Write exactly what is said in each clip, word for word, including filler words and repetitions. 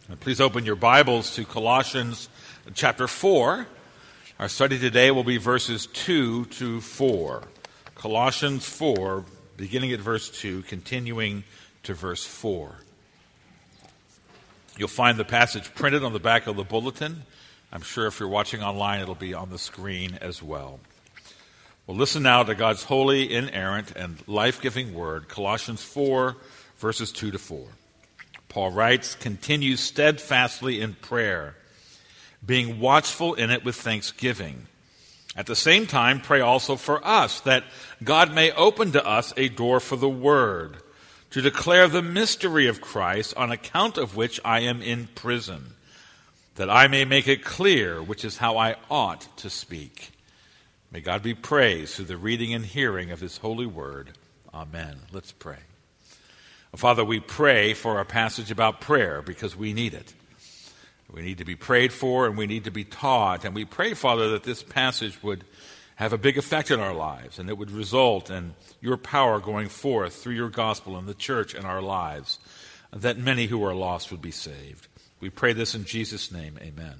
Please open your Bibles to Colossians chapter four. Our study today will be verses two to four. Colossians four, beginning at verse two, continuing to verse four. You'll find the passage printed on the back of the bulletin. I'm sure if you're watching online, it'll be on the screen as well. Well, listen now to God's holy, inerrant, and life-giving word, Colossians four, verses two to four. Paul writes, "Continue steadfastly in prayer, being watchful in it with thanksgiving. At the same time, pray also for us, that God may open to us a door for the word, to declare the mystery of Christ, on account of which I am in prison, that I may make it clear which is how I ought to speak. May God be praised through the reading and hearing of his holy word. Amen." Let's pray. Father, we pray for a passage about prayer because we need it. We need to be prayed for and we need to be taught. And we pray, Father, that this passage would have a big effect in our lives and it would result in your power going forth through your gospel in the church and our lives, that many who are lost would be saved. We pray this in Jesus' name. Amen.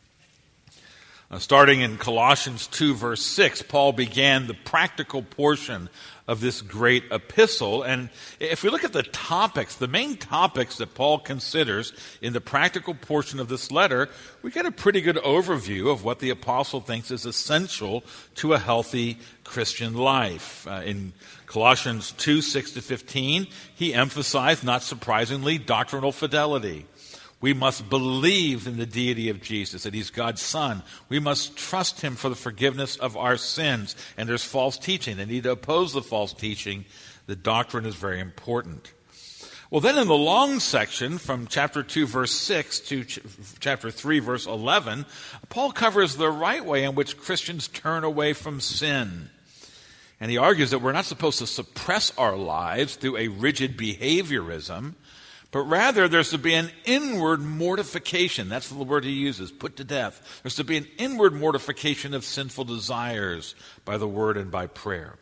Uh, starting in Colossians two, verse six, Paul began the practical portion of this great epistle. And if we look at the topics, the main topics that Paul considers in the practical portion of this letter, we get a pretty good overview of what the apostle thinks is essential to a healthy Christian life. Uh, in Colossians two, six to fifteen, he emphasized, not surprisingly, doctrinal fidelity. We must believe in the deity of Jesus, that he's God's Son. We must trust him for the forgiveness of our sins. And there's false teaching. They need to oppose the false teaching. The doctrine is very important. Well, then in the long section, from chapter two, verse six to ch- chapter three, verse eleven, Paul covers the right way in which Christians turn away from sin. And he argues that we're not supposed to suppress our lives through a rigid behaviorism, but rather there's to be an inward mortification. That's the word he uses, put to death. There's to be an inward mortification of sinful desires by the word and by prayer.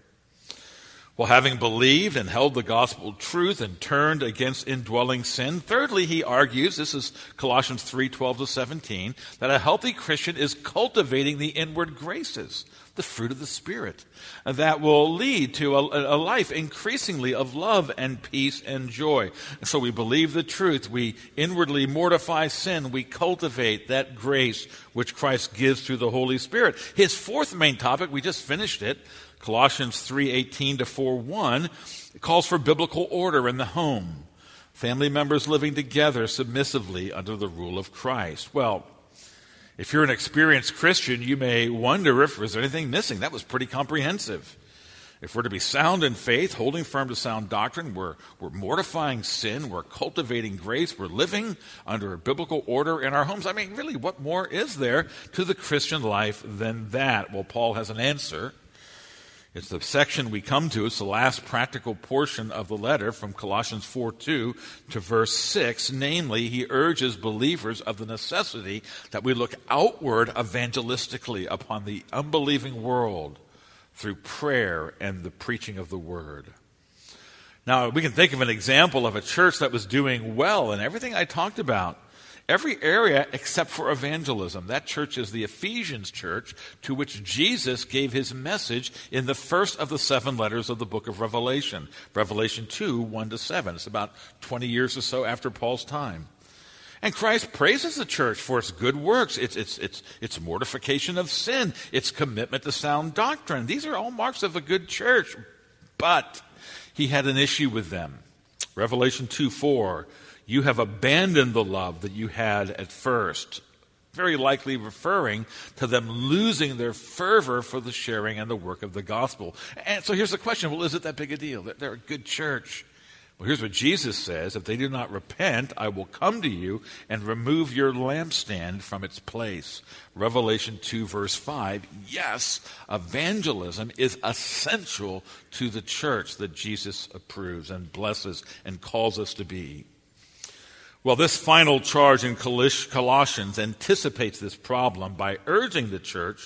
Well, having believed and held the gospel truth and turned against indwelling sin, thirdly, he argues, this is Colossians three, twelve to seventeen, that a healthy Christian is cultivating the inward graces, the fruit of the Spirit, that will lead to a, a life increasingly of love and peace and joy. And so we believe the truth, we inwardly mortify sin, we cultivate that grace which Christ gives through the Holy Spirit. His fourth main topic, we just finished it, Colossians three, eighteen to four, one, calls for biblical order in the home. Family members living together submissively under the rule of Christ. Well, if you're an experienced Christian, you may wonder if there's anything missing. That was pretty comprehensive. If we're to be sound in faith, holding firm to sound doctrine, we're, we're mortifying sin, we're cultivating grace, we're living under a biblical order in our homes. I mean, really, what more is there to the Christian life than that? Well, Paul has an answer. It's the section we come to. It's the last practical portion of the letter from Colossians four, two to verse six. Namely, he urges believers of the necessity that we look outward evangelistically upon the unbelieving world through prayer and the preaching of the word. Now, we can think of an example of a church that was doing well in everything I talked about. Every area except for evangelism. That church is the Ephesians church, to which Jesus gave his message in the first of the seven letters of the book of Revelation. Revelation two, one to seven. It's about twenty years or so after Paul's time. And Christ praises the church for its good works, its, its, its, its mortification of sin, its commitment to sound doctrine. These are all marks of a good church. But he had an issue with them. Revelation two, four. You have abandoned the love that you had at first. Very likely referring to them losing their fervor for the sharing and the work of the gospel. And so here's the question, well, is it that big a deal? They're a good church. Well, here's what Jesus says, if they do not repent, I will come to you and remove your lampstand from its place. Revelation two, verse five, yes, evangelism is essential to the church that Jesus approves and blesses and calls us to be. Well, this final charge in Colossians anticipates this problem by urging the church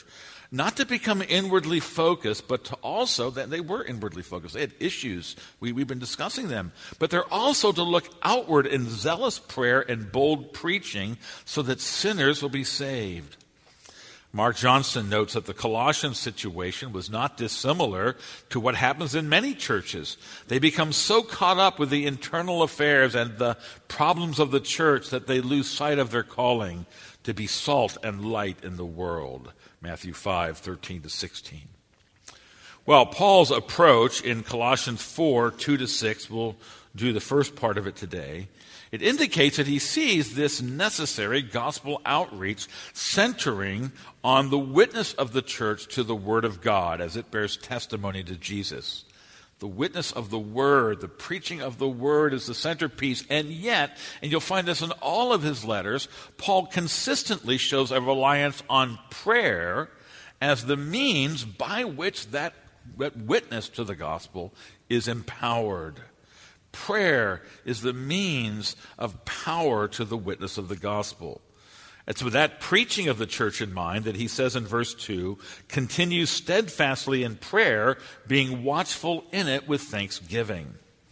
Not to become inwardly focused, but to also, that they were inwardly focused. They had issues. We, we've been discussing them. But they're also to look outward in zealous prayer and bold preaching so that sinners will be saved. Mark Johnson notes that the Colossian situation was not dissimilar to what happens in many churches. They become so caught up with the internal affairs and the problems of the church that they lose sight of their calling to be salt and light in the world. Matthew five, thirteen to sixteen. Well, Paul's approach in Colossians four, two to six, we'll do the first part of it today. It indicates that he sees this necessary gospel outreach centering on the witness of the church to the Word of God as it bears testimony to Jesus. The witness of the Word, the preaching of the Word is the centerpiece. And yet, and you'll find this in all of his letters, Paul consistently shows a reliance on prayer as the means by which that witness to the gospel is empowered. Prayer is the means of power to the witness of the gospel. It's with that preaching of the church in mind that he says in verse two, continue steadfastly in prayer, being watchful in it with thanksgiving.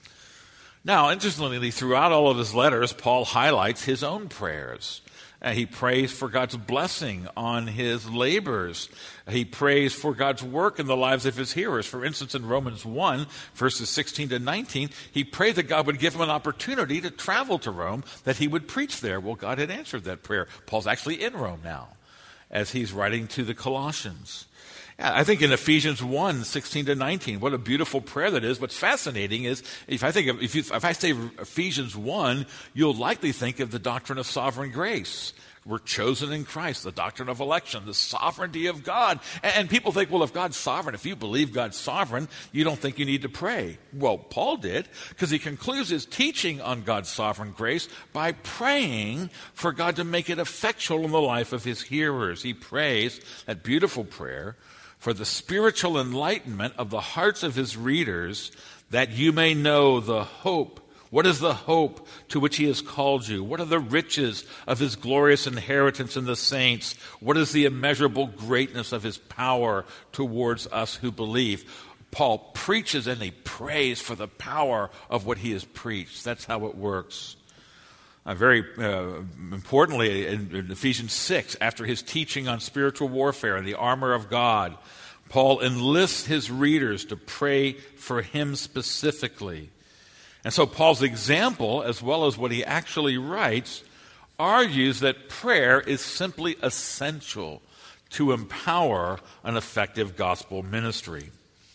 Now, interestingly, throughout all of his letters, Paul highlights his own prayers. Uh, he prays for God's blessing on his labors. He prays for God's work in the lives of his hearers. For instance, in Romans one, verses sixteen to nineteen, he prayed that God would give him an opportunity to travel to Rome, that he would preach there. Well, God had answered that prayer. Paul's actually in Rome now, as he's writing to the Colossians. I think in Ephesians one, sixteen to nineteen, what a beautiful prayer that is. What's fascinating is, if I think of, if, you, if I say Ephesians one, you'll likely think of the doctrine of sovereign grace. We're chosen in Christ, the doctrine of election, the sovereignty of God. And, and people think, well, if God's sovereign, if you believe God's sovereign, you don't think you need to pray. Well, Paul did, because he concludes his teaching on God's sovereign grace by praying for God to make it effectual in the life of his hearers. He prays that beautiful prayer for the spiritual enlightenment of the hearts of his readers, that you may know the hope. What is the hope to which he has called you? What are the riches of his glorious inheritance in the saints? What is the immeasurable greatness of his power towards us who believe? Paul preaches and he prays for the power of what he has preached. That's how it works. Uh, very uh, importantly, in, in Ephesians six, after his teaching on spiritual warfare and the armor of God, Paul enlists his readers to pray for him specifically. And so Paul's example, as well as what he actually writes, argues that prayer is simply essential to empower an effective gospel ministry.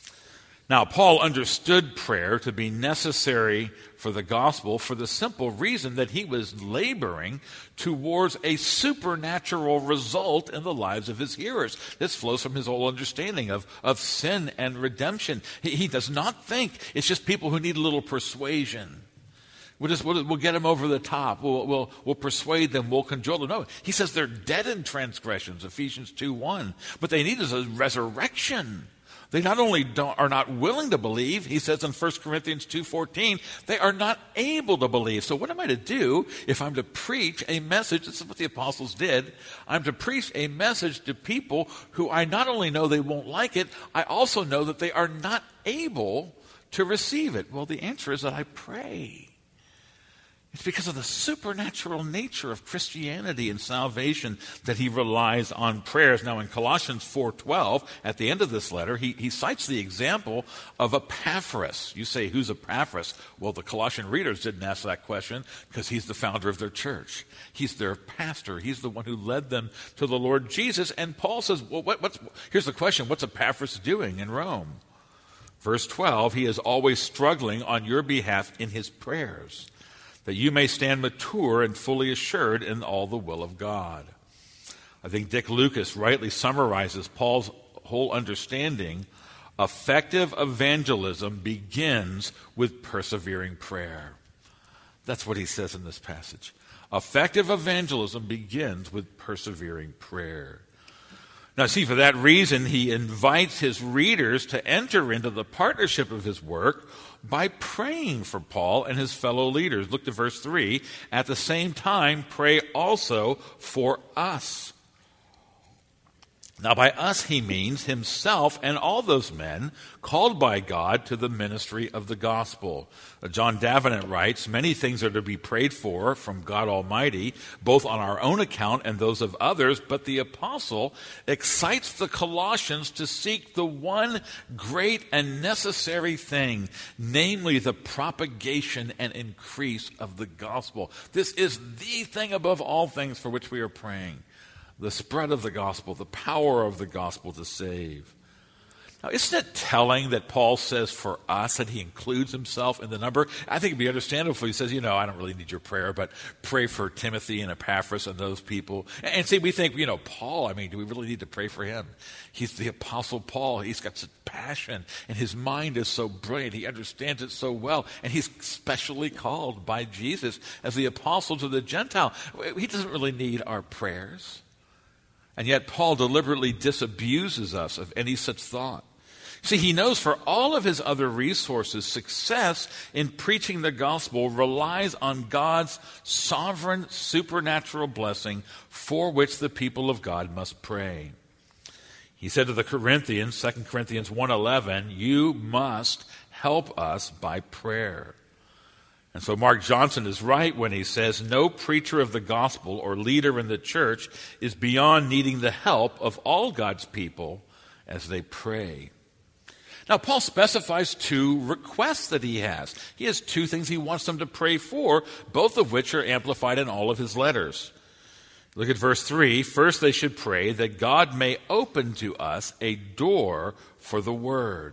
Now, Paul understood prayer to be necessary for the gospel for the simple reason that he was laboring towards a supernatural result in the lives of his hearers. This flows from his whole understanding of, of sin and redemption. He, he does not think it's just people who need a little persuasion. We'll, just, we'll, we'll get them over the top. We'll, we'll, we'll persuade them. We'll cajole them. No, he says they're dead in transgressions, Ephesians two one. What they need is a resurrection. They not only don't, are not willing to believe, he says in First Corinthians two fourteen, they are not able to believe. So what am I to do if I'm to preach a message? This is what the apostles did. I'm to preach a message to people who I not only know they won't like it, I also know that they are not able to receive it. Well, the answer is that I pray. It's because of the supernatural nature of Christianity and salvation that he relies on prayers. Now in Colossians four twelve, at the end of this letter, he, he cites the example of Epaphras. You say, who's Epaphras? Well, the Colossian readers didn't ask that question because he's the founder of their church. He's their pastor. He's the one who led them to the Lord Jesus. And Paul says, well, what, what's, here's the question, what's Epaphras doing in Rome? Verse twelve, he is always struggling on your behalf in his prayers, that you may stand mature and fully assured in all the will of God. I think Dick Lucas rightly summarizes Paul's whole understanding. Effective evangelism begins with persevering prayer. That's what he says in this passage. Effective evangelism begins with persevering prayer. Now, see, for that reason, he invites his readers to enter into the partnership of his work by praying for Paul and his fellow leaders. Look to verse three. At the same time, pray also for us. Now, by us he means himself and all those men called by God to the ministry of the gospel. John Davenant writes, many things are to be prayed for from God Almighty, both on our own account and those of others, but the apostle excites the Colossians to seek the one great and necessary thing, namely the propagation and increase of the gospel. This is the thing above all things for which we are praying. The spread of the gospel, the power of the gospel to save. Now, isn't it telling that Paul says for us that he includes himself in the number? I think it'd be understandable if he says, you know, I don't really need your prayer, but pray for Timothy and Epaphras and those people. And see, we think, you know, Paul, I mean, do we really need to pray for him? He's the Apostle Paul. He's got such passion, and his mind is so brilliant. He understands it so well, and he's specially called by Jesus as the apostle to the Gentile. He doesn't really need our prayers. And yet Paul deliberately disabuses us of any such thought. See, he knows for all of his other resources, success in preaching the gospel relies on God's sovereign supernatural blessing for which the people of God must pray. He said to the Corinthians, Second Corinthians one eleven, you must help us by prayer. And so Mark Johnson is right when he says, no preacher of the gospel or leader in the church is beyond needing the help of all God's people as they pray. Now, Paul specifies two requests that he has. He has two things he wants them to pray for, both of which are amplified in all of his letters. Look at verse three. First, they should pray that God may open to us a door for the word.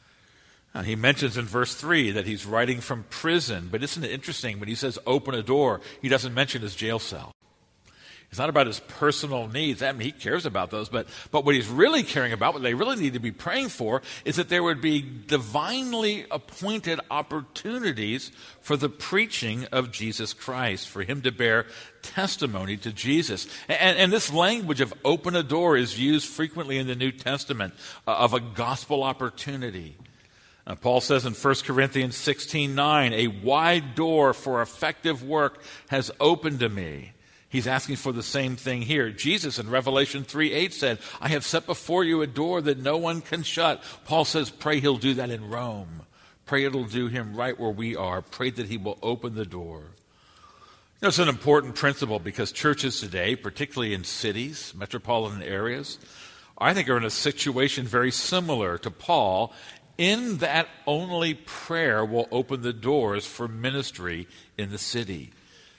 Now, he mentions in verse three that he's writing from prison, but isn't it interesting when he says open a door, he doesn't mention his jail cell. It's not about his personal needs. I mean, he cares about those, but, but what he's really caring about, what they really need to be praying for, is that there would be divinely appointed opportunities for the preaching of Jesus Christ, for him to bear testimony to Jesus. And, and this language of open a door is used frequently in the New Testament uh, of a gospel opportunity. Uh, Paul says in First Corinthians sixteen nine, a wide door for effective work has opened to me. He's asking for the same thing here. Jesus in Revelation three eight said, I have set before you a door that no one can shut. Paul says, pray he'll do that in Rome. Pray it'll do him right where we are. Pray that he will open the door. You know, it's an important principle because churches today, particularly in cities, metropolitan areas, I think are in a situation very similar to Paul, in that only prayer will open the doors for ministry in the city.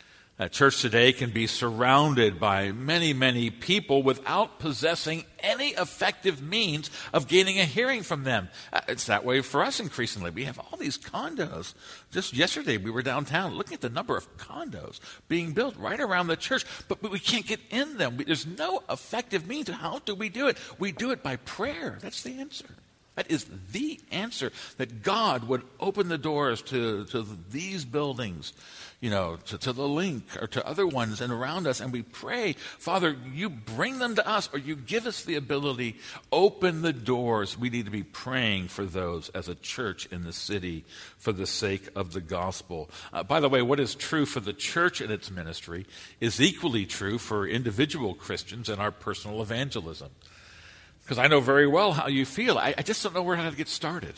A church today can be surrounded by many, many people without possessing any effective means of gaining a hearing from them. It's that way for us increasingly. We have all these condos. Just yesterday we were downtown looking at the number of condos being built right around the church, but, but we can't get in them. There's no effective means. How do we do it? We do it by prayer. That's the answer. That is the answer, that God would open the doors to, to these buildings, you know, to, to the Link or to other ones and around us, and we pray, Father, you bring them to us or you give us the ability, open the doors. We need to be praying for those as a church in the city for the sake of the gospel. Uh, by the way, what is true for the church and its ministry is equally true for individual Christians and our personal evangelism. Because I know very well how you feel. I, I just don't know where to get started.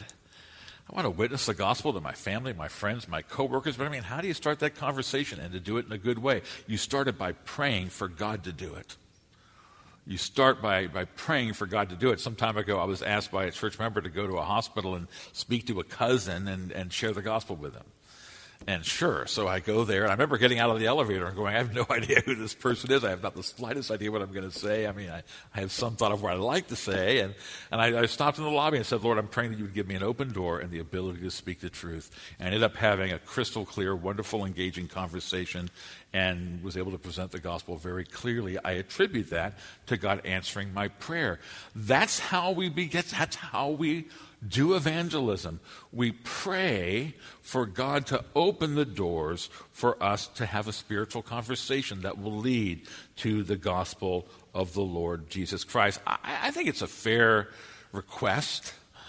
I want to witness the gospel to my family, my friends, my coworkers, but I mean, how do you start that conversation and to do it in a good way? You start it by praying for God to do it. You start by, by praying for God to do it. Some time ago, I was asked by a church member to go to a hospital and speak to a cousin and, and share the gospel with them. And sure, so I go there, and I remember getting out of the elevator and going, I have no idea who this person is. I have not the slightest idea what I'm going to say. I mean, I, I have some thought of what I'd like to say. And, and I, I stopped in the lobby and said, Lord, I'm praying that you would give me an open door and the ability to speak the truth. And I ended up having a crystal clear, wonderful, engaging conversation and was able to present the gospel very clearly. I attribute that to God answering my prayer. That's how we begin. That's how we do evangelism. We pray for God to open the doors for us to have a spiritual conversation that will lead to the gospel of the Lord Jesus Christ. I, I think it's a fair request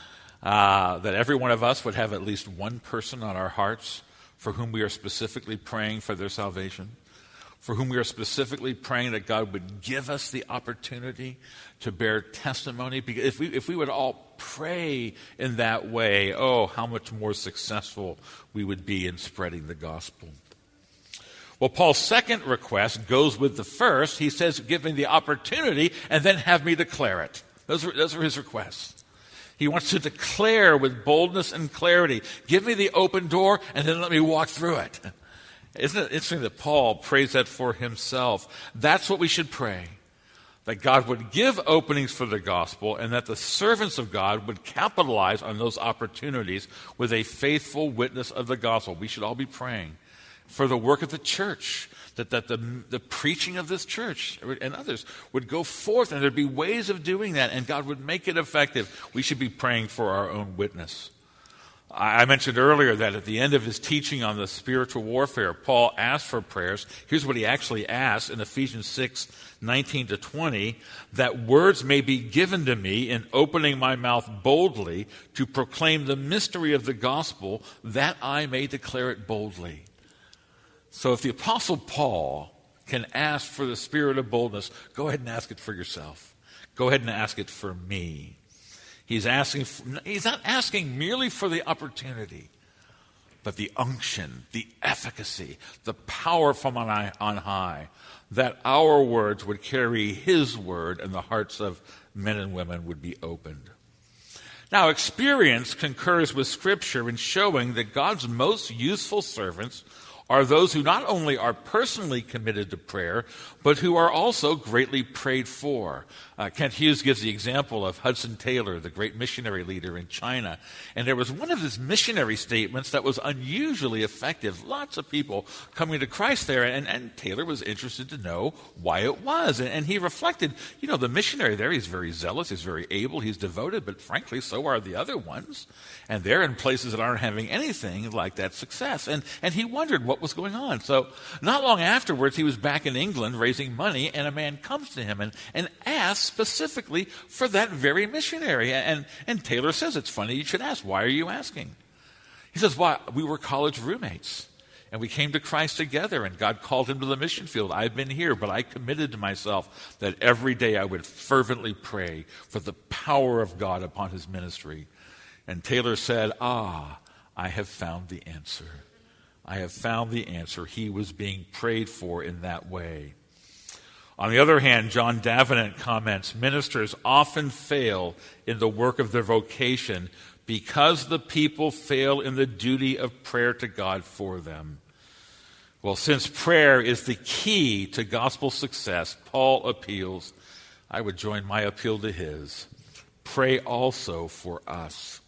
uh, that every one of us would have at least one person on our hearts for whom we are specifically praying for their salvation. for whom we are specifically praying that God would give us the opportunity to bear testimony. Because if we, if we would all pray in that way, oh, how much more successful we would be in spreading the gospel. Well, Paul's second request goes with the first. He says, give me the opportunity and then have me declare it. Those are, those are his requests. He wants to declare with boldness and clarity. Give me the open door and then let me walk through it. Isn't it interesting that Paul prays that for himself? That's what we should pray. That God would give openings for the gospel and that the servants of God would capitalize on those opportunities with a faithful witness of the gospel. We should all be praying for the work of the church, that, that the, the preaching of this church and others would go forth, and there'd be ways of doing that, and God would make it effective. We should be praying for our own witness. I mentioned earlier that at the end of his teaching on the spiritual warfare, Paul asked for prayers. Here's what he actually asked in Ephesians six, nineteen to twenty, that words may be given to me in opening my mouth boldly to proclaim the mystery of the gospel, that I may declare it boldly. So if the Apostle Paul can ask for the spirit of boldness, go ahead and ask it for yourself. Go ahead and ask it for me. He's asking. He's not asking merely for the opportunity, but the unction, the efficacy, the power from on high, that our words would carry his word and the hearts of men and women would be opened. Now, experience concurs with Scripture in showing that God's most useful servants are those who not only are personally committed to prayer, but who are also greatly prayed for. Uh, Kent Hughes gives the example of Hudson Taylor, the great missionary leader in China. And there was one of his missionary statements that was unusually effective. Lots of people coming to Christ there, and, and Taylor was interested to know why it was. And, and he reflected, you know, the missionary there, he's very zealous, he's very able, he's devoted, but frankly, so are the other ones. And they're in places that aren't having anything like that success. And, and he wondered what was going on. So not long afterwards, he was back in England raising money, and a man comes to him and, and asks specifically for that very missionary. And, and Taylor says, it's funny you should ask. Why are you asking? He says, well, we were college roommates, and we came to Christ together, and God called him to the mission field. I've been here, but I committed to myself that every day I would fervently pray for the power of God upon his ministry. And Taylor said, ah, I have found the answer. I have found the answer. He was being prayed for in that way. On the other hand, John Davenant comments, ministers often fail in the work of their vocation because the people fail in the duty of prayer to God for them. Well, since prayer is the key to gospel success, Paul appeals, I would join my appeal to his, pray also for us.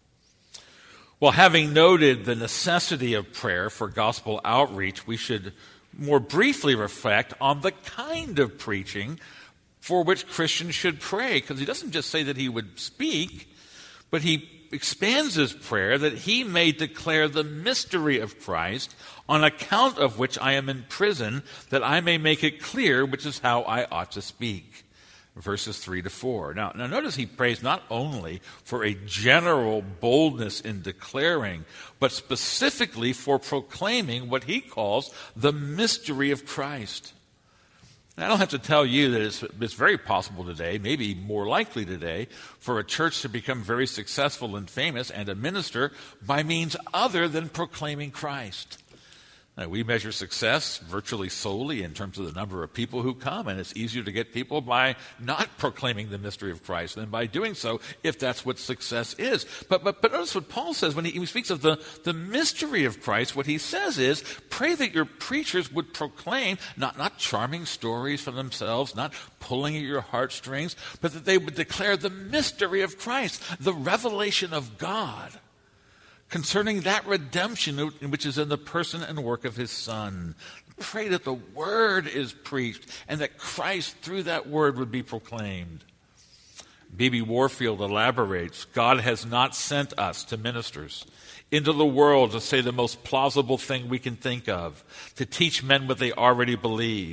Well, having noted the necessity of prayer for gospel outreach, we should more briefly reflect on the kind of preaching for which Christians should pray, because he doesn't just say that he would speak, but he expands his prayer that he may declare the mystery of Christ, on account of which I am in prison, that I may make it clear which is how I ought to speak. Verses three to four. Now, now notice he prays not only for a general boldness in declaring, but specifically for proclaiming what he calls the mystery of Christ. And I don't have to tell you that it's, it's very possible today, maybe more likely today, for a church to become very successful and famous and a minister by means other than proclaiming Christ. Now, we measure success virtually solely in terms of the number of people who come, and it's easier to get people by not proclaiming the mystery of Christ than by doing so, if that's what success is. But but, but notice what Paul says when he, he speaks of the, the mystery of Christ. What he says is, pray that your preachers would proclaim not, not charming stories from themselves, not pulling at your heartstrings, but that they would declare the mystery of Christ, the revelation of God, concerning that redemption which is in the person and work of his Son. Pray that the word is preached and that Christ through that word would be proclaimed. B B Warfield elaborates, God has not sent us to ministers into the world to say the most plausible thing we can think of, to teach men what they already believe.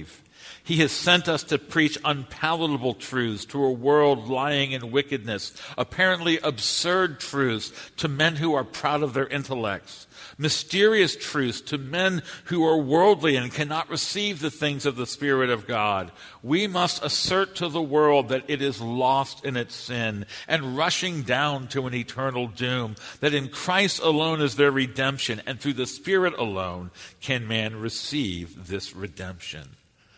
He has sent us to preach unpalatable truths to a world lying in wickedness, apparently absurd truths to men who are proud of their intellects, mysterious truths to men who are worldly and cannot receive the things of the Spirit of God. We must assert to the world that it is lost in its sin and rushing down to an eternal doom, that in Christ alone is their redemption, and through the Spirit alone can man receive this redemption.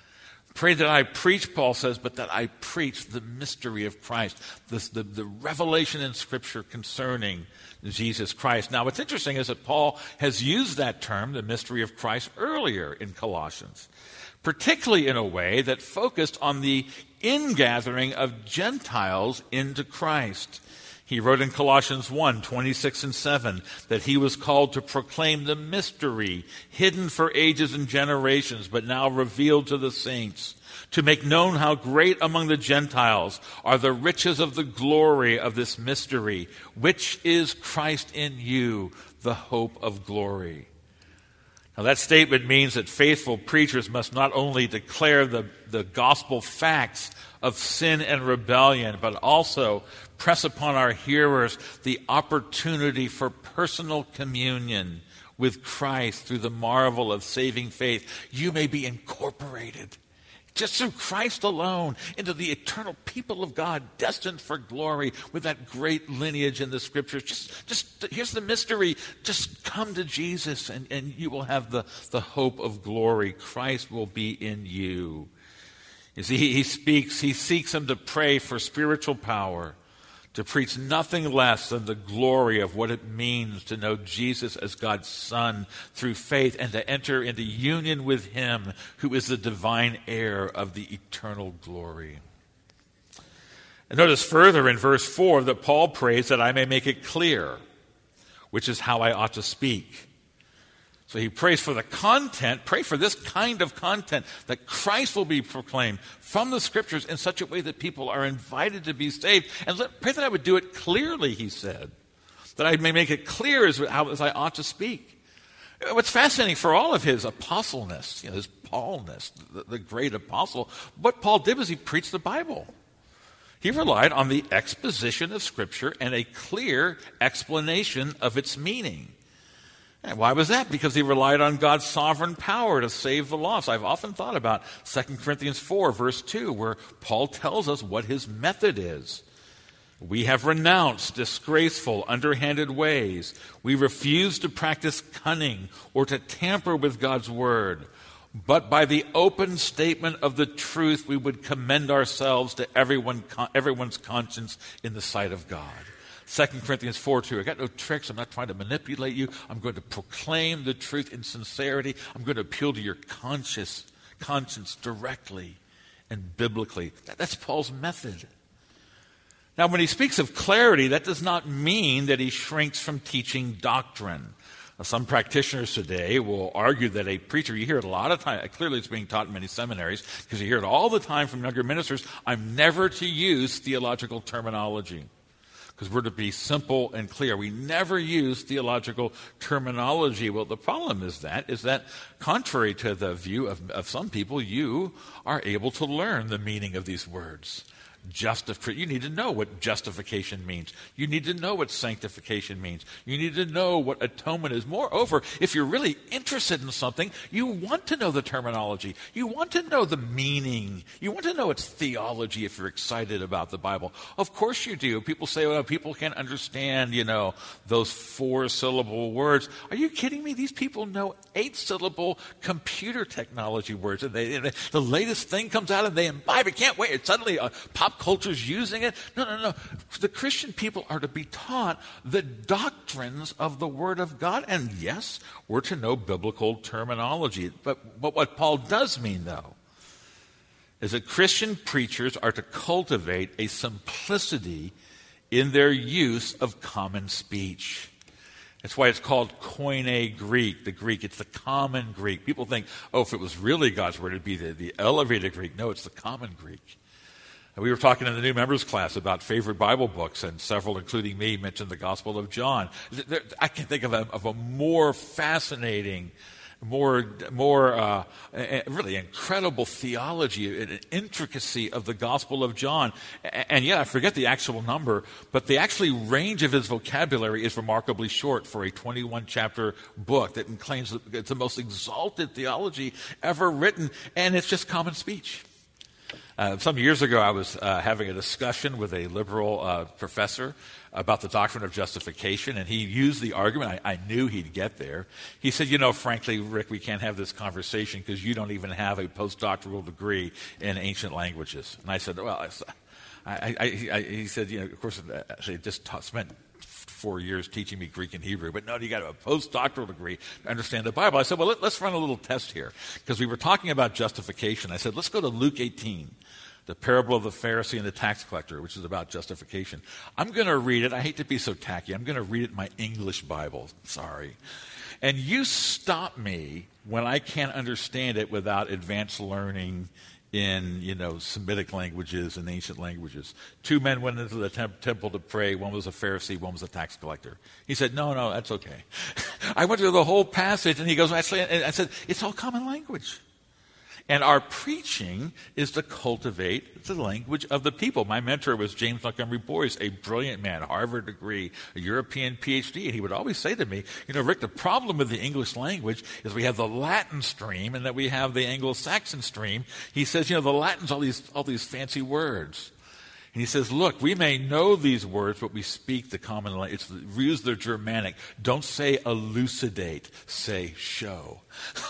Pray that I preach, Paul says, but that I preach the mystery of Christ, this, the, the revelation in Scripture concerning Jesus Christ. Now, what's interesting is that Paul has used that term, the mystery of Christ, earlier in Colossians, particularly in a way that focused on the ingathering of Gentiles into Christ. He wrote in Colossians one, twenty-six and seven, that he was called to proclaim the mystery hidden for ages and generations, but now revealed to the saints, to make known how great among the Gentiles are the riches of the glory of this mystery, which is Christ in you, the hope of glory. Now, that statement means that faithful preachers must not only declare the, the gospel facts of sin and rebellion, but also press upon our hearers the opportunity for personal communion with Christ through the marvel of saving faith. You may be incorporated just through Christ alone into the eternal people of God, destined for glory with that great lineage in the Scriptures. Just, just here's the mystery. Just come to Jesus and, and you will have the, the hope of glory. Christ will be in you. You see, he, he speaks, he seeks them to pray for spiritual power, to preach nothing less than the glory of what it means to know Jesus as God's Son through faith and to enter into union with him who is the divine heir of the eternal glory. And notice further in verse four that Paul prays that I may make it clear, which is how I ought to speak. So he prays for the content, pray for this kind of content, that Christ will be proclaimed from the Scriptures in such a way that people are invited to be saved. And let, pray that I would do it clearly, he said, that I may make it clear as, how, as I ought to speak. What's fascinating for all of his apostleness, you know, his Paulness, the, the great apostle, what Paul did was he preached the Bible. He relied on the exposition of Scripture and a clear explanation of its meaning. And why was that? Because he relied on God's sovereign power to save the lost. I've often thought about Second Corinthians four, verse two, where Paul tells us what his method is. We have renounced disgraceful, underhanded ways. We refuse to practice cunning or to tamper with God's word. But by the open statement of the truth, we would commend ourselves to everyone, everyone's conscience in the sight of God. Second Corinthians four two, I got no tricks. I'm not trying to manipulate you. I'm going to proclaim the truth in sincerity. I'm going to appeal to your conscious, conscience directly and biblically. That, that's Paul's method. Now, when he speaks of clarity, that does not mean that he shrinks from teaching doctrine. Now, some practitioners today will argue that a preacher, you hear it a lot of times, clearly it's being taught in many seminaries, because you hear it all the time from younger ministers, I'm never to use theological terminology. Because we're to be simple and clear. We never use theological terminology. Well, the problem is that, is that contrary to the view of, of some people, you are able to learn the meaning of these words. Justif- you need to know what justification means. You need to know what sanctification means. You need to know what atonement is. Moreover, if you're really interested in something, you want to know the terminology. You want to know the meaning. You want to know its theology if you're excited about the Bible. Of course you do. People say, well, people can't understand, you know, those four-syllable words. Are you kidding me? These people know eight-syllable computer technology words. And they, and the latest thing comes out and they imbibe it. Can't wait. It's suddenly a pop culture's using it. No, no, no. The Christian people are to be taught the doctrines of the Word of God. And yes, we're to know biblical terminology. But, but what Paul does mean, though, is that Christian preachers are to cultivate a simplicity in their use of common speech. That's why it's called Koine Greek, the Greek. It's the common Greek. People think, oh, if it was really God's Word, it'd be the, the elevated Greek. No, it's the common Greek. We were talking in the new members class about favorite Bible books, and several, including me, mentioned the Gospel of John. I can't think of a, of a more fascinating more, more uh, really incredible theology and intricacy of the Gospel of John. And yeah, I forget the actual number, but the actually range of his vocabulary is remarkably short for a twenty-one chapter book that claims that it's the most exalted theology ever written, and it's just common speech. Uh, some years ago, I was uh, having a discussion with a liberal uh, professor about the doctrine of justification, and he used the argument. I, I knew he'd get there. He said, you know, frankly, Rick, we can't have this conversation because you don't even have a postdoctoral degree in ancient languages. And I said, well, I, I, I, I, he said, you know, of course, I just taught, spent four years teaching me Greek and Hebrew, but no, you got a postdoctoral degree to understand the Bible. I said, well, let, let's run a little test here, because we were talking about justification. I said, let's go to Luke eighteen. The parable of the Pharisee and the tax collector, which is about justification. I'm going to read it. I hate to be so tacky. I'm going to read it in my English Bible. Sorry. And you stop me when I can't understand it without advanced learning in, you know, Semitic languages and ancient languages. Two men went into the temp- temple to pray. One was a Pharisee, one was a tax collector. He said, no, no, that's okay. I went through the whole passage, and he goes, actually, and I said, it's all common language. And our preaching is to cultivate the language of the people. My mentor was James Montgomery Boyce, a brilliant man, Harvard degree, a European P H D. And he would always say to me, you know, Rick, the problem with the English language is we have the Latin stream and that we have the Anglo-Saxon stream. He says, you know, the Latin's all these, all these fancy words. And he says, look, we may know these words, but we speak the common language. It's the, we use the Germanic. Don't say elucidate, say show.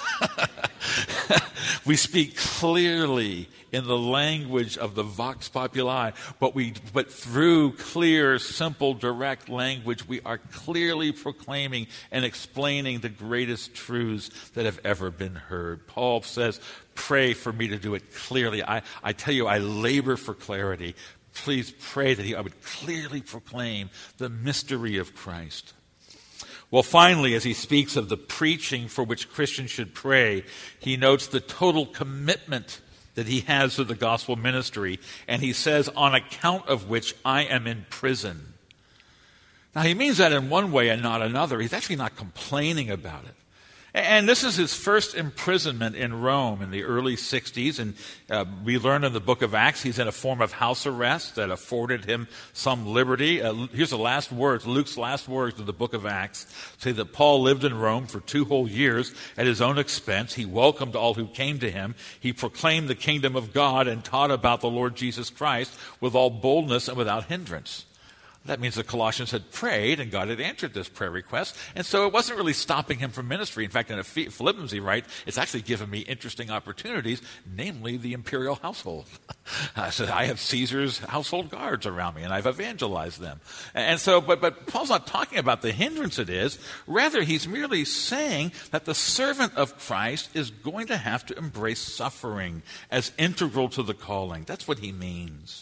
We speak clearly in the language of the vox populi, but we, but through clear, simple, direct language, we are clearly proclaiming and explaining the greatest truths that have ever been heard. Paul says, pray for me to do it clearly. I, I tell you, I labor for clarity. Please pray that he, I would clearly proclaim the mystery of Christ. Well, finally, as he speaks of the preaching for which Christians should pray, he notes the total commitment that he has to the gospel ministry, and he says, on account of which I am in prison. Now, he means that in one way and not another. He's actually not complaining about it. And this is his first imprisonment in Rome in the early sixties. And uh, we learn in the book of Acts he's in a form of house arrest that afforded him some liberty. Uh, here's the last words, Luke's last words of the book of Acts, say that Paul lived in Rome for two whole years at his own expense. He welcomed all who came to him. He proclaimed the kingdom of God and taught about the Lord Jesus Christ with all boldness and without hindrance. That means the Colossians had prayed, and God had answered this prayer request. And so it wasn't really stopping him from ministry. In fact, in Philippians he writes, it's actually given me interesting opportunities, namely the imperial household. I said, I have Caesar's household guards around me, and I've evangelized them. And so, but, but Paul's not talking about the hindrance it is. Rather, he's merely saying that the servant of Christ is going to have to embrace suffering as integral to the calling. That's what he means.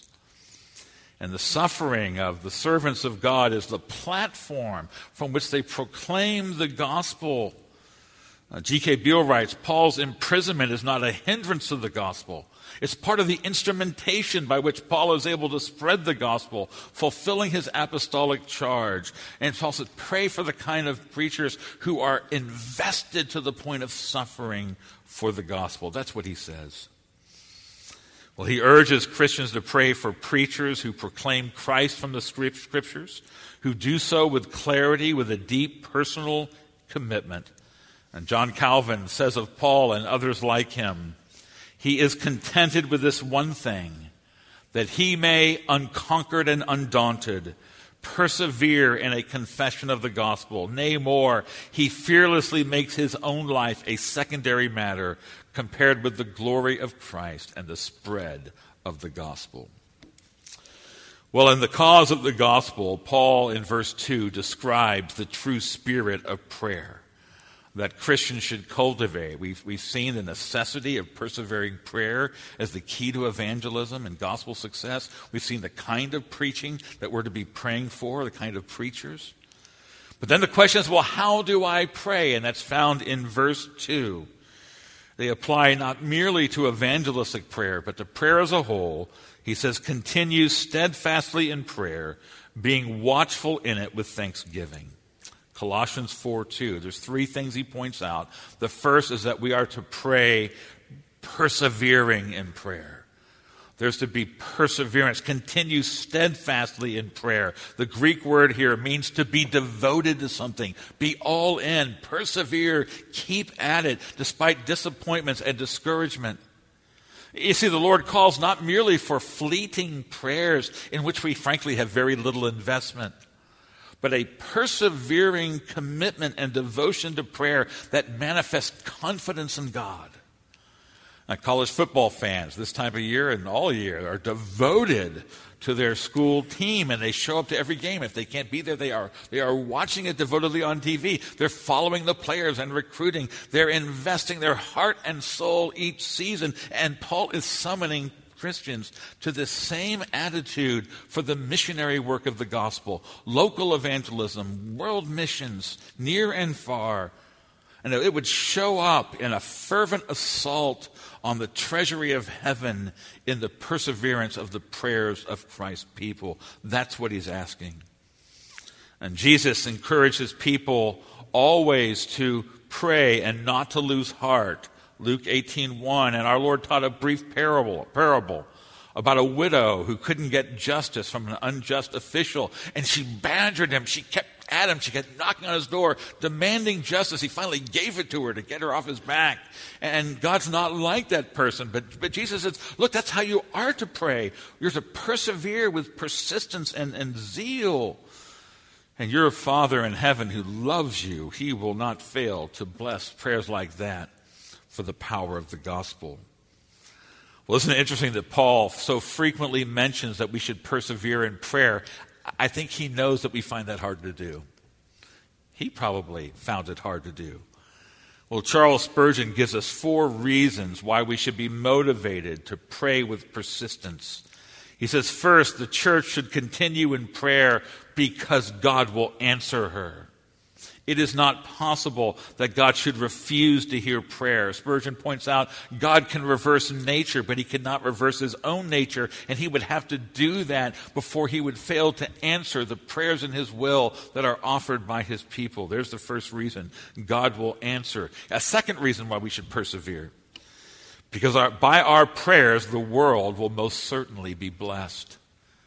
And the suffering of the servants of God is the platform from which they proclaim the gospel. Uh, G K Beale writes, Paul's imprisonment is not a hindrance to the gospel. It's part of the instrumentation by which Paul is able to spread the gospel, fulfilling his apostolic charge. And Paul says, pray for the kind of preachers who are invested to the point of suffering for the gospel. That's what he says. Well, he urges Christians to pray for preachers who proclaim Christ from the scriptures, who do so with clarity, with a deep personal commitment. And John Calvin says of Paul and others like him, he is contented with this one thing, that he may, unconquered and undaunted, persevere in a confession of the gospel. Nay, more, he fearlessly makes his own life a secondary matter compared with the glory of Christ and the spread of the gospel. Well, in the cause of the gospel, Paul in verse two describes the true spirit of prayer that Christians should cultivate. We've, we've seen the necessity of persevering prayer as the key to evangelism and gospel success. We've seen the kind of preaching that we're to be praying for, the kind of preachers. But then the question is, well, how do I pray? And that's found in verse two. They apply not merely to evangelistic prayer, but to prayer as a whole. He says, continue steadfastly in prayer, being watchful in it with thanksgiving. Colossians four two. There's three things he points out. The first is that we are to pray persevering in prayer. There's to be perseverance. Continue steadfastly in prayer. The Greek word here means to be devoted to something. Be all in. Persevere. Keep at it despite disappointments and discouragement. You see, the Lord calls not merely for fleeting prayers in which we frankly have very little investment, but a persevering commitment and devotion to prayer that manifests confidence in God. Now, college football fans this time of year and all year are devoted to their school team, and they show up to every game. If they can't be there, they are they are watching it devotedly on T V. They're following the players and recruiting. They're investing their heart and soul each season. And Paul is summoning Christians to the same attitude for the missionary work of the gospel, local evangelism, world missions, near and far. And it would show up in a fervent assault on the treasury of heaven in the perseverance of the prayers of Christ's people. That's what he's asking. And Jesus encourages people always to pray and not to lose heart. Luke eighteen one, and our Lord taught a brief parable, parable about a widow who couldn't get justice from an unjust official, and she badgered him. She kept at him. She kept knocking on his door, demanding justice. He finally gave it to her to get her off his back. And God's not like that person. But, but Jesus says, look, that's how you are to pray. You're to persevere with persistence and, and zeal. And your Father in heaven who loves you, he will not fail to bless prayers like that for the power of the gospel. Well, isn't it interesting that Paul so frequently mentions that we should persevere in prayer? I think he knows that we find that hard to do. He probably found it hard to do. Well, Charles Spurgeon gives us four reasons why we should be motivated to pray with persistence. He says, first, the church should continue in prayer because God will answer her. It is not possible that God should refuse to hear prayer. Spurgeon points out God can reverse nature, but he cannot reverse his own nature, and he would have to do that before he would fail to answer the prayers in his will that are offered by his people. There's the first reason. God will answer. A second reason why we should persevere. Because our, by our prayers, the world will most certainly be blessed.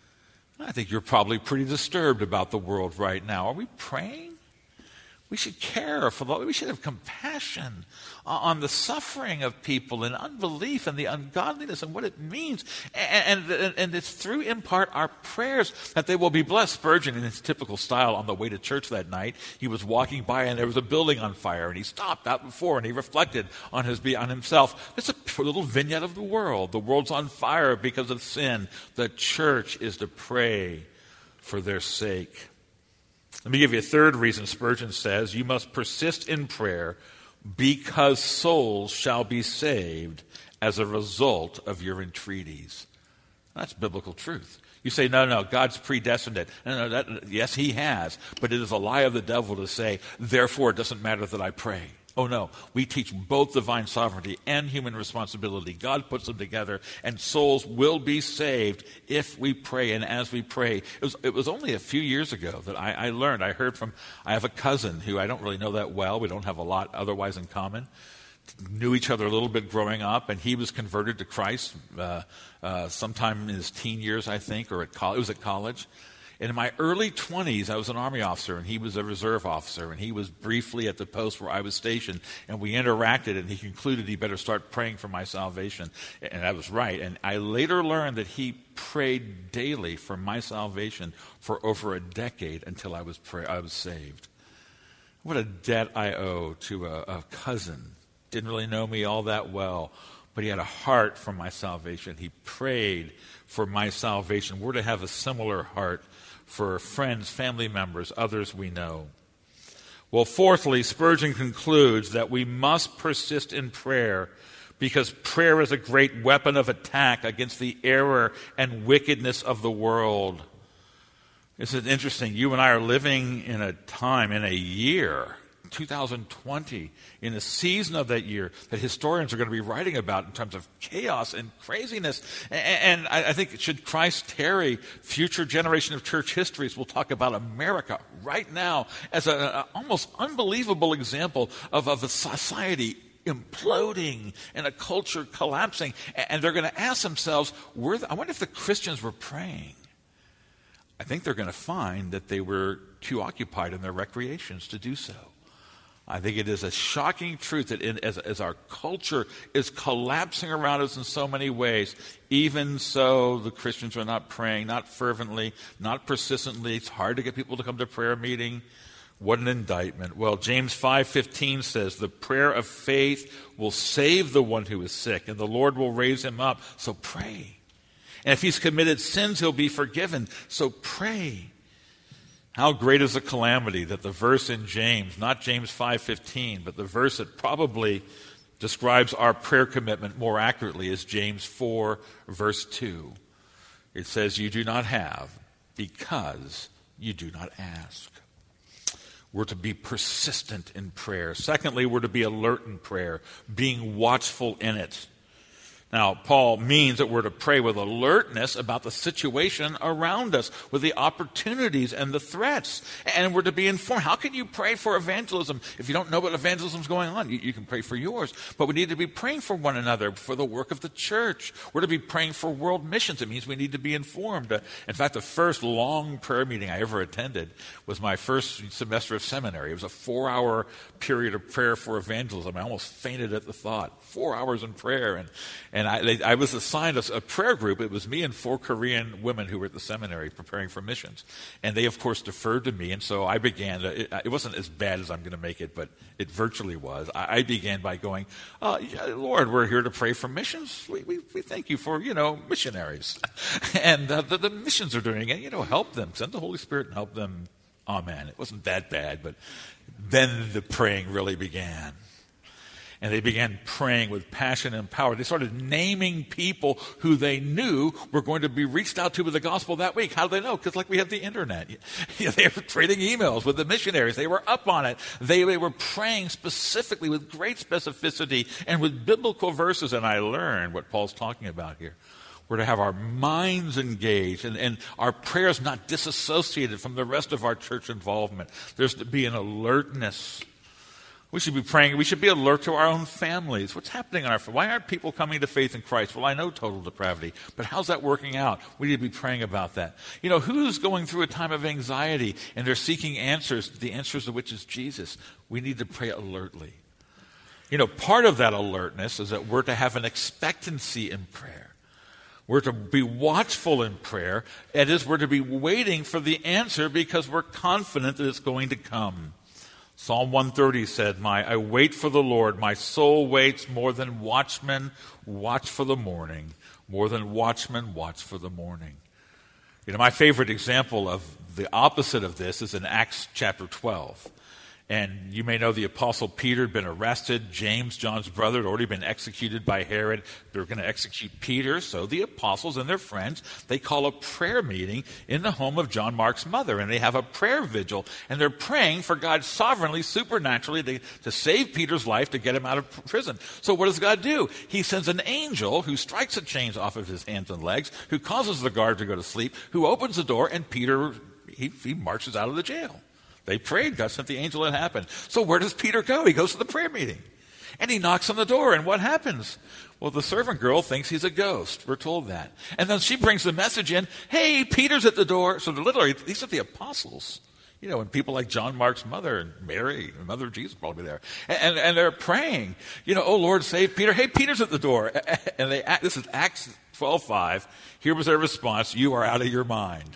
I think you're probably pretty disturbed about the world right now. Are we praying? We should care for the, we should have compassion on the suffering of people and unbelief and the ungodliness and what it means. And, and, and it's through, in part, our prayers that they will be blessed. Spurgeon, in his typical style, on the way to church that night, he was walking by and there was a building on fire, and he stopped out before and he reflected on his on himself. It's a little vignette of the world. The world's on fire because of sin. The church is to pray for their sake. Let me give you a third reason. Spurgeon says, you must persist in prayer because souls shall be saved as a result of your entreaties. That's biblical truth. You say, no, no, God's predestined it. No, no, that, yes, he has. But it is a lie of the devil to say, therefore it doesn't matter that I pray. Oh, no. We teach both divine sovereignty and human responsibility. God puts them together, and souls will be saved if we pray and as we pray. It was, it was only a few years ago that I, I learned. I heard from, I have a cousin who I don't really know that well. We don't have a lot otherwise in common. Knew each other a little bit growing up, and he was converted to Christ uh, uh, sometime in his teen years, I think, or at college. It was at college. And in my early twenties, I was an Army officer, and he was a reserve officer, and he was briefly at the post where I was stationed, and we interacted, and he concluded he better start praying for my salvation. And I was right. And I later learned that he prayed daily for my salvation for over a decade until I was pray- I was saved. What a debt I owe to a, a cousin. Didn't really know me all that well, but he had a heart for my salvation. He prayed for my salvation. We're to have a similar heart for friends, family members, others we know. Well, fourthly, Spurgeon concludes that we must persist in prayer because prayer is a great weapon of attack against the error and wickedness of the world. This is interesting. You and I are living in a time, in a year, two thousand twenty, in a season of that year that historians are going to be writing about in terms of chaos and craziness. And I think, should Christ tarry, future generation of church histories will talk about America right now as an almost unbelievable example of, of a society imploding and a culture collapsing. And they're going to ask themselves, were the, I wonder if the Christians were praying. I think they're going to find that they were too occupied in their recreations to do so. I think it is a shocking truth that in, as, as our culture is collapsing around us in so many ways, even so the Christians are not praying, not fervently, not persistently. It's hard to get people to come to prayer meeting. What an indictment. Well, James five fifteen says, the prayer of faith will save the one who is sick, and the Lord will raise him up. So pray. And if he's committed sins, he'll be forgiven. So pray. How great is the calamity that the verse in James, not James five fifteen, but the verse that probably describes our prayer commitment more accurately is James four, verse two. It says, you do not have because you do not ask. We're to be persistent in prayer. Secondly, we're to be alert in prayer, being watchful in it. Now, Paul means that we're to pray with alertness about the situation around us, with the opportunities and the threats. And we're to be informed. How can you pray for evangelism if you don't know what evangelism is going on? You, you can pray for yours. But we need to be praying for one another, for the work of the church. We're to be praying for world missions. It means we need to be informed. Uh, in fact, the first long prayer meeting I ever attended was my first semester of seminary. It was a four-hour period of prayer for evangelism. I almost fainted at the thought. Four hours in prayer. And And I, they, I was assigned a, a prayer group. It was me and four Korean women who were at the seminary preparing for missions. And they, of course, deferred to me. And so I began, to, it, it wasn't as bad as I'm going to make it, but it virtually was. I, I began by going, uh, yeah, Lord, we're here to pray for missions. We, we, we thank you for, you know, missionaries. and uh, the, the missions are doing it. You know, help them. Send the Holy Spirit and help them. Amen. It wasn't that bad, but then the praying really began. And they began praying with passion and power. They started naming people who they knew were going to be reached out to with the gospel that week. How do they know? Because like we have the internet. You know, they were trading emails with the missionaries. They were up on it. They, they were praying specifically with great specificity and with biblical verses. And I learned what Paul's talking about here. We're to have our minds engaged and, and our prayers not disassociated from the rest of our church involvement. There's to be an alertness. We should be praying. We should be alert to our own families. What's happening in our families? Why aren't people coming to faith in Christ? Well, I know total depravity, but how's that working out? We need to be praying about that. You know, who's going through a time of anxiety and they're seeking answers, the answers of which is Jesus? We need to pray alertly. You know, part of that alertness is that we're to have an expectancy in prayer. We're to be watchful in prayer. That is, we're to be waiting for the answer because we're confident that it's going to come. Psalm one thirty said, "My, I wait for the Lord. My soul waits more than watchmen watch for the morning. More than watchmen watch for the morning." You know, my favorite example of the opposite of this is in Acts chapter twelve. And you may know the Apostle Peter had been arrested. James, John's brother, had already been executed by Herod. They were going to execute Peter. So the apostles and their friends, they call a prayer meeting in the home of John Mark's mother. And they have a prayer vigil. And they're praying for God sovereignly, supernaturally, to, to save Peter's life, to get him out of prison. So what does God do? He sends an angel who strikes the chains off of his hands and legs, who causes the guard to go to sleep, who opens the door, and Peter, he, he marches out of the jail. They prayed. God sent the angel. It happened. So where does Peter go? He goes to the prayer meeting. And he knocks on the door. And what happens? Well, the servant girl thinks he's a ghost. We're told that. And then she brings the message in, "Hey, Peter's at the door." So literally, these are the apostles. You know, and people like John Mark's mother and Mary, the mother of Jesus, probably there. And, and they're praying, you know, "Oh, Lord, save Peter." "Hey, Peter's at the door." And they, this is Acts twelve five. Here was their response: "You are out of your mind."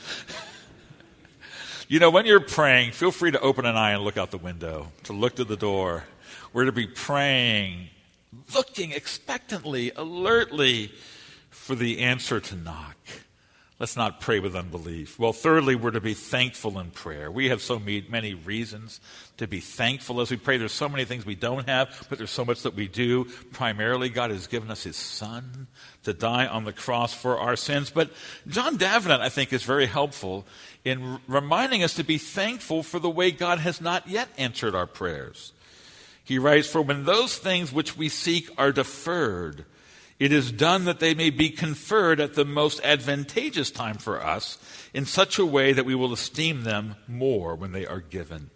You know, when you're praying, feel free to open an eye and look out the window, to look to the door. We're to be praying, looking expectantly, alertly for the answer to knock. Let's not pray with unbelief. Well, thirdly, we're to be thankful in prayer. We have so many reasons to be thankful as we pray. There's so many things we don't have, but there's so much that we do. Primarily, God has given us his Son to die on the cross for our sins. But John Davenant, I think, is very helpful in reminding us to be thankful for the way God has not yet answered our prayers. He writes, "For when those things which we seek are deferred, it is done that they may be conferred at the most advantageous time for us in such a way that we will esteem them more when they are given."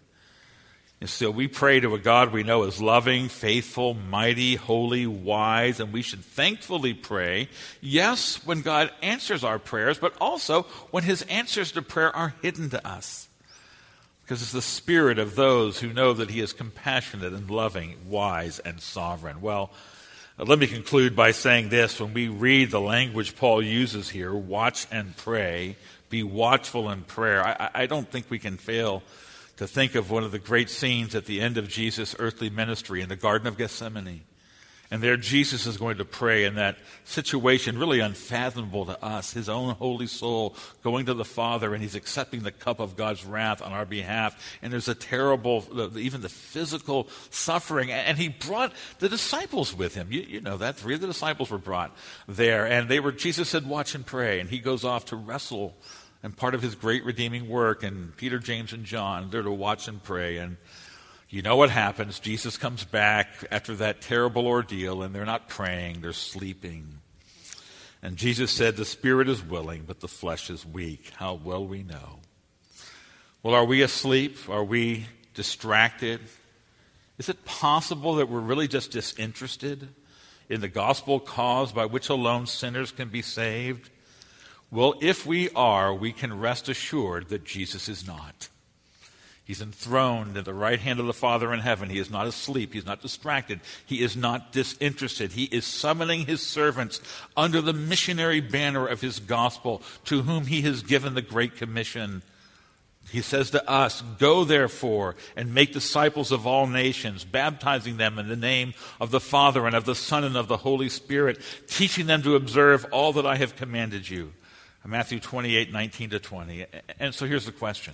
And still, we pray to a God we know is loving, faithful, mighty, holy, wise, and we should thankfully pray, yes, when God answers our prayers, but also when his answers to prayer are hidden to us. Because it's the spirit of those who know that he is compassionate and loving, wise, and sovereign. Well, let me conclude by saying this. When we read the language Paul uses here, watch and pray, be watchful in prayer, I, I don't think we can fail to think of one of the great scenes at the end of Jesus' earthly ministry in the Garden of Gethsemane. And there Jesus is going to pray in that situation really unfathomable to us, his own holy soul going to the Father, and he's accepting the cup of God's wrath on our behalf. And there's a terrible, even the physical suffering. And he brought the disciples with him. You, you know that. Three of the disciples were brought there. And they were, Jesus said, watch and pray. And he goes off to wrestle. And part of his great redeeming work, and Peter, James, and John, they're to watch and pray. And you know what happens. Jesus comes back after that terrible ordeal, and they're not praying, they're sleeping. And Jesus said, the spirit is willing, but the flesh is weak. How well we know. Well, are we asleep? Are we distracted? Is it possible that we're really just disinterested in the gospel cause by which alone sinners can be saved? Well, if we are, we can rest assured that Jesus is not. He's enthroned at the right hand of the Father in heaven. He is not asleep. He's not distracted. He is not disinterested. He is summoning his servants under the missionary banner of his gospel, to whom he has given the Great Commission. He says to us, go therefore and make disciples of all nations, baptizing them in the name of the Father and of the Son and of the Holy Spirit, teaching them to observe all that I have commanded you. Matthew twenty-eight, nineteen to twenty. And so here's the question.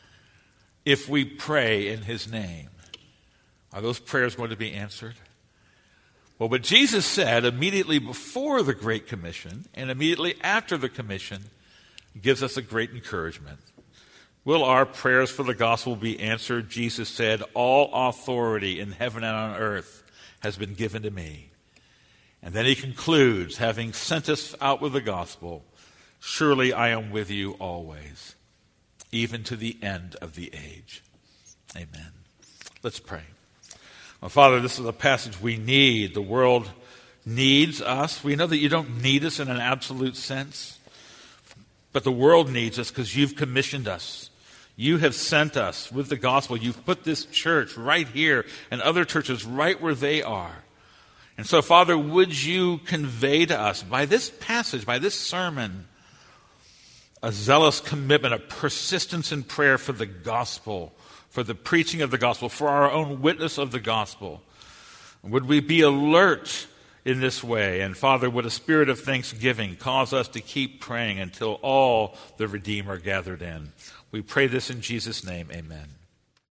If we pray in his name, are those prayers going to be answered? Well, what Jesus said immediately before the Great Commission and immediately after the commission gives us a great encouragement. Will our prayers for the gospel be answered? Jesus said, all authority in heaven and on earth has been given to me. And then he concludes, having sent us out with the gospel, surely I am with you always, even to the end of the age. Amen. Let's pray. Well, Father, this is a passage we need. The world needs us. We know that you don't need us in an absolute sense, but the world needs us because you've commissioned us. You have sent us with the gospel. You've put this church right here and other churches right where they are. And so, Father, would you convey to us by this passage, by this sermon, a zealous commitment, a persistence in prayer for the gospel, for the preaching of the gospel, for our own witness of the gospel. Would we be alert in this way? And Father, would a spirit of thanksgiving cause us to keep praying until all the redeemed are gathered in? We pray this in Jesus' name, amen.